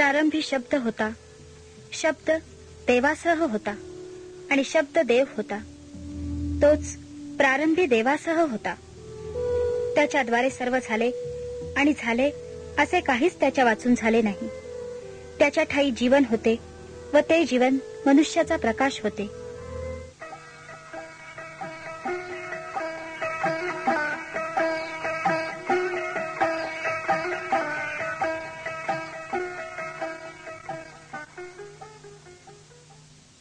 प्रारंभी शब्द होता, शब्द देवासह होता आणि शब्द देव होता. तोच प्रारंभी देवासह होता. त्याच्याद्वारे सर्व झाले आणि झाले असे काहीच त्याच्या वाचून झाले नाही. त्याच्या ठायी जीवन होते व ते जीवन मनुष्याचा प्रकाश होते.